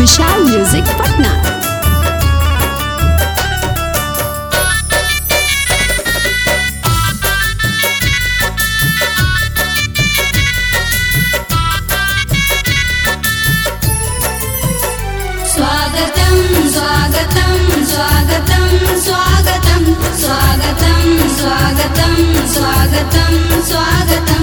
विशाल music Patna. स्वागतं स्वागतं स्वागतं स्वागतं स्वागतं स्वागतं स्वागतं स्वागतं।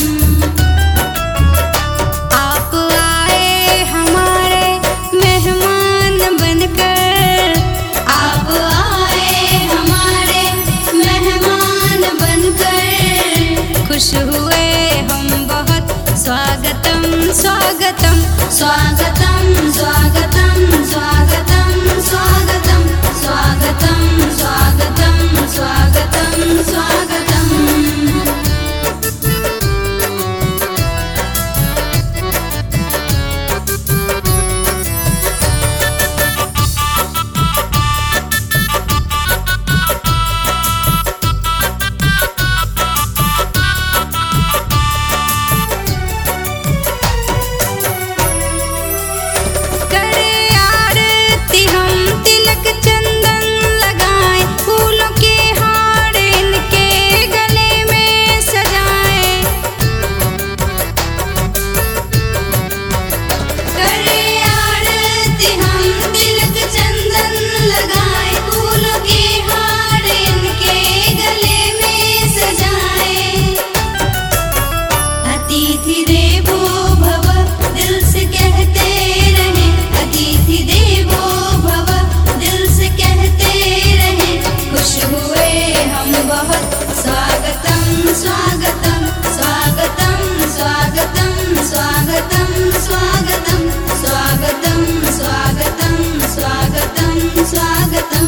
आप आए हमारे मेहमान बनकर, आप आए हमारे मेहमान बनकर, खुश हुए हम बहुत। स्वागतं स्वागतं स्वागतं स्वागतं स्वागतं स्वागतं स्वागतं स्वागतं स्वागतं स्वागतं। अतिथि देवो भव, दिल से कहते रहे। अतिथि देवो भव, दिल से कहते रहे। खुश हुए हम बहुत। स्वागतं स्वागतं स्वागतं स्वागतं स्वागतं स्वागतं स्वागतं स्वागतं स्वागतं स्वागतं।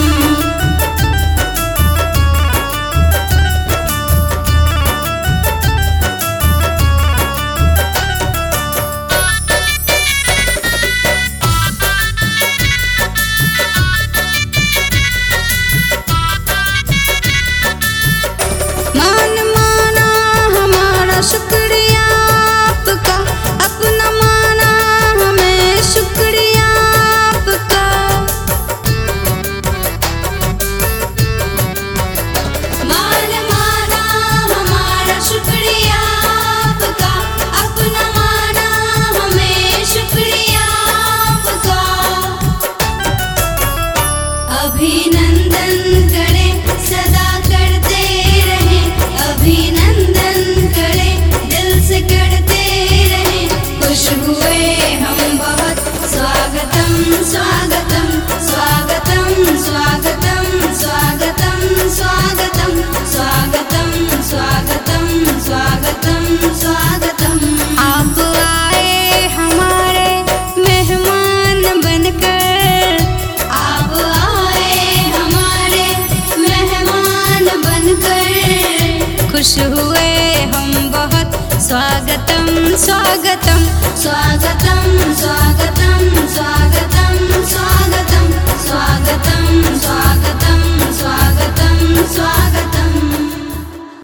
शुक्रिया आपका, अपना माना हमें शुक्रिया आपका। मान माना हमारा शुक्रिया आपका, अपना माना हमें शुक्रिया आपका। अभिनंदन करें सदा करते रहे। अभिनंदन करते रहे। खुश हुए हम बहुत। स्वागतं स्वागतं स्वागतं स्वागतं स्वागतं स्वागतं स्वागतं स्वागतं स्वागतं स्वागतं। आप आए हमारे मेहमान बनकर, आप आए हमारे मेहमान बनकर, खुश हुए हम बहुत। स्वागतं स्वागतं